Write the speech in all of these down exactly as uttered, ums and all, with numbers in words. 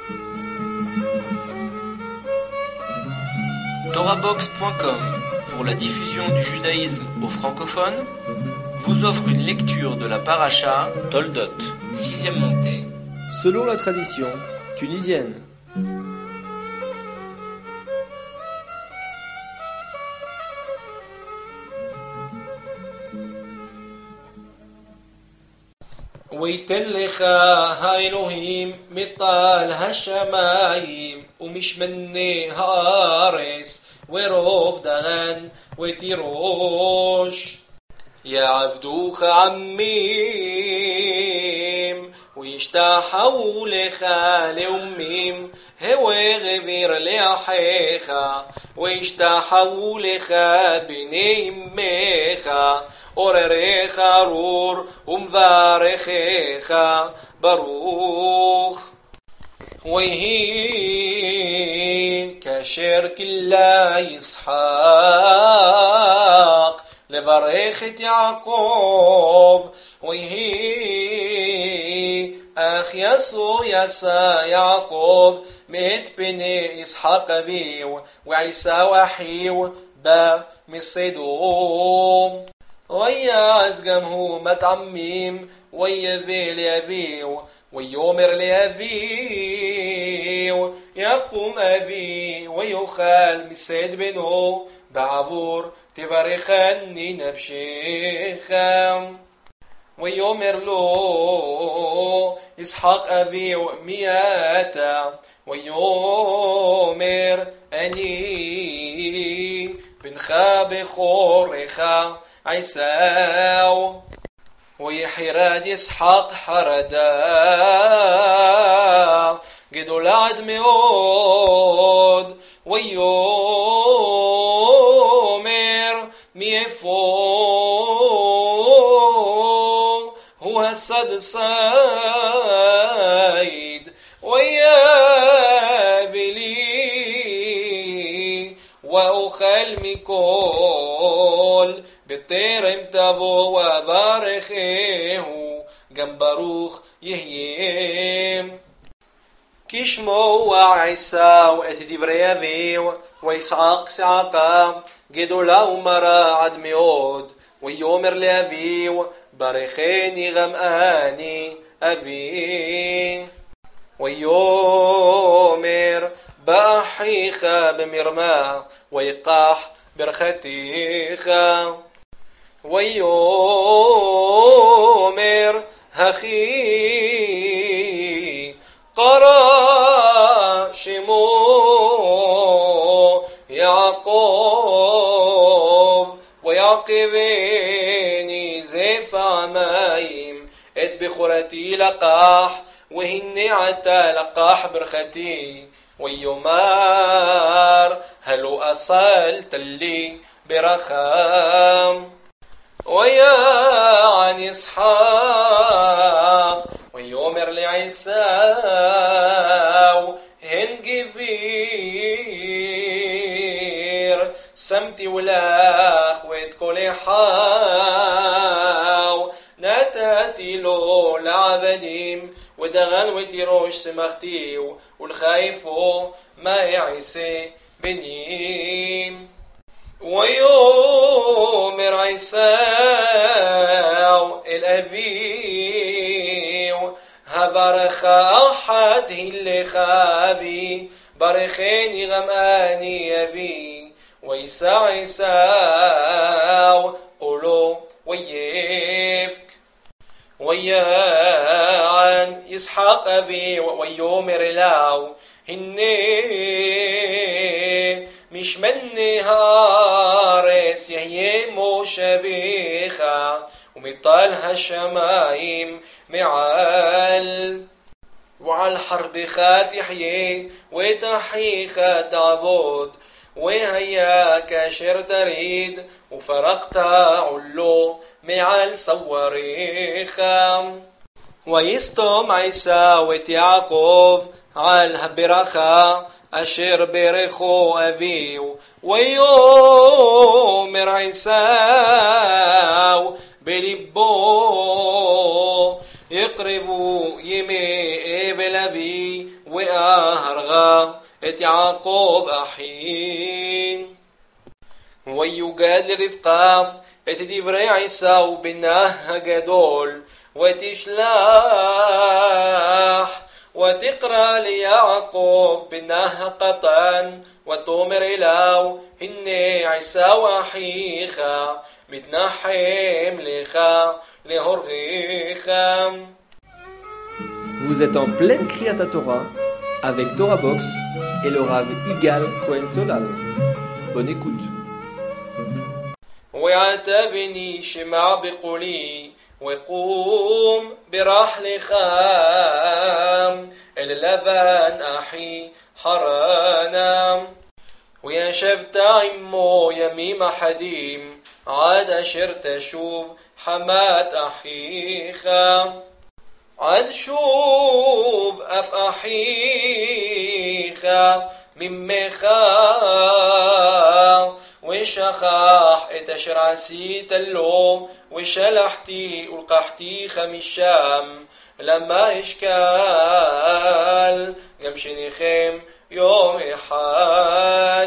Torahbox point com, pour la diffusion du judaïsme aux francophones, vous offre une lecture de la paracha Toldot, sixième montée, selon la tradition tunisienne. ويتن لך האלוהים מטל השמיים ומשמני הארץ ורוב דגן ותירוש יעבדוך עמים וישתחוו לך לאומים הווה גביר לאחיך וישתחוו לך בני אמך עורריך ארור ומברכך ברוך ויהי כאשר כלה ישחק לברך את יעקב ויהי אך יסו יסה יעקב מאת פני ישחק אביו ועשיו אחיו בא מסדום ويعز جمه متعميم ويبي لأبيه ويومر لأبيه يقوم أبي ويخال مسيد بنه بعبور تبرخني نفشيخا ويومر له إسحاق أبي مئاتا ويومر أني بنخ بخورخ عيساو ويحراد يسحق حردا جدول عد ميود ويومر ميفو هو الصد صايد ويابلي وأخل مكول بطيرم تبو وبارخه جم باروخ يهيم كشمو وعيساو ات دبري أبيو ويسعق سعقا جدولا ومرا عد ميود ويومر لأبيو بارخيني غمآني أبي ويومر بأحيخا بمرما ويقاح برختيخا ويومر هخي قرا شمو يعقوب ويعقبني زيف عمايم ات بخورتي لقاح وهني عتا لقاح برختي ويومار هلو أصلت لي برخام ويا عن إسحاق ويومر لعيساو هنجفير سمتي ولاخ ويتكولي حاو نتاتي له لعبديم ودغن وتيروش سمختيو والخايفو ما يعيسي بنيم ويومر عيساو الأبيو هبرخ أحد اللي خابي برخيني غماني أبي ويسا عيساو قولو ويفك ويان يسحق أبي ويومر لاو هني مش مني هارس يهي مشبيخة ومطالها الشمايم معال وعلى الحرب خات يحيي وتحيخة تعبد وهيا كاشر تريد وفرقت علو معال صوريخة ويستم عيسى ويعقوب على البرخة أشر برخو أبيو ويومر عيساو بلبو يقربوا يمي بلبي وأهرغا את יעקב אחי ויוגד לרבקה את דברי עשיו בנה הגדול ותשלח ותקרא ליעקב בנה הקטן ותאמר אליו הנה עשיו אחיך מתנחם לך להורגך. Vous êtes en pleine Kriyat Torah avec Torah Box et le Rav Igal Cohen Solal. Bonne écoute. ועתה בני שמע בקולי وقوم برحلך אל לבן אחי חרנה וישבת עמו ימים אחדים עד אשר תשוב חמת אחיך עד שוב אף אחיך ממך ושכח את אשר עשית לו ושלחתי ולקחתיך משם למה אשקל גם שניכם יום אחד.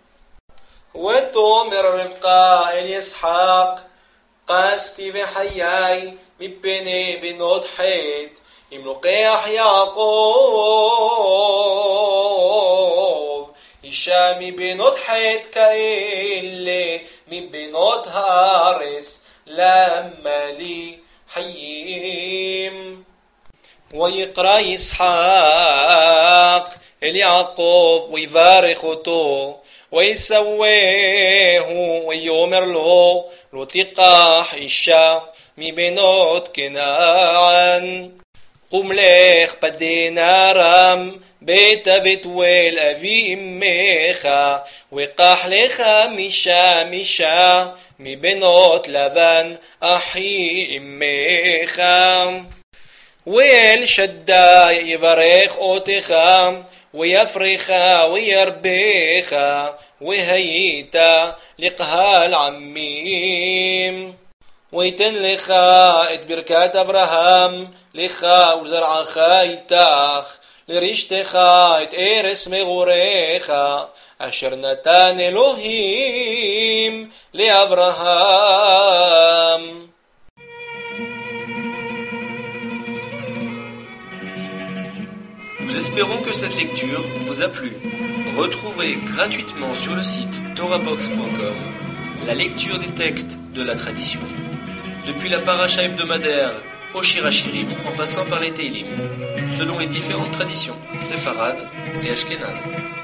ותאמר רבקה אל יצחק קסתי בחיי מפני בנות חטא אם לוקח יעקב אישה מבנות חטא כאלה מבנות הארץ למה לי חיים. ויקרא יצחק אל יעקב ויברך אותו ויסווהו ויאמר לו לא תיקח אישה מבנות כנען קום לך פדן ארם בית בתואל אבי אמך וקח לך משם אישה מבנות לבן אחי אמך. ואל שדי יברך אותך ויפריך וירבך והיית לקהל עמים ויתן לך את ברכת אברהם לך ולזרעך איתך לרשתך את ארץ מגוריך אשר נתן אלוהים לאברהם. Nous espérons que cette lecture vous a plu. Retrouvez gratuitement sur le site torah box point com la lecture des textes de la tradition, depuis la paracha hebdomadaire au Shirachirim en passant par les Teilim, selon les différentes traditions séfarades et ashkénazes.